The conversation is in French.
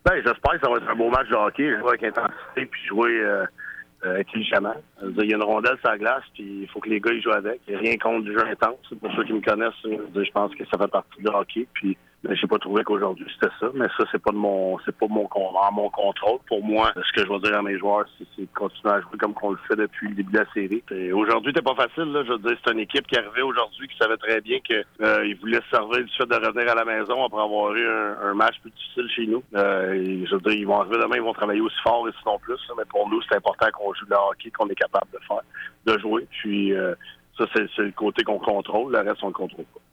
Ben, j'espère que ça va être un beau match de hockey. Jouer avec intensité puis jouer intelligemment. Il y a une rondelle sur la glace, puis il faut que les gars y jouent avec. Il n'y a rien contre du jeu intense. Pour ceux qui me connaissent, je pense que ça fait partie du hockey. Puis j'ai pas trouvé qu'aujourd'hui c'était ça. Mais ça, c'est pas en mon contrôle. Pour moi, ce que je vais dire à mes joueurs, c'est de continuer à jouer comme qu'on le fait depuis le début de la série. Et aujourd'hui, c'était pas facile. Là. Je veux dire, c'est une équipe qui arrivait aujourd'hui qui savait très bien qu'ils voulaient se servir du fait de revenir à la maison après avoir eu un match plus difficile chez nous. Je veux dire, ils vont arriver demain, ils vont travailler aussi fort et sinon plus. Là. Mais pour nous, c'est important qu'on joue le hockey, qu'on est capable de faire, de jouer. Puis ça, c'est le côté qu'on contrôle. Le reste, on le contrôle pas.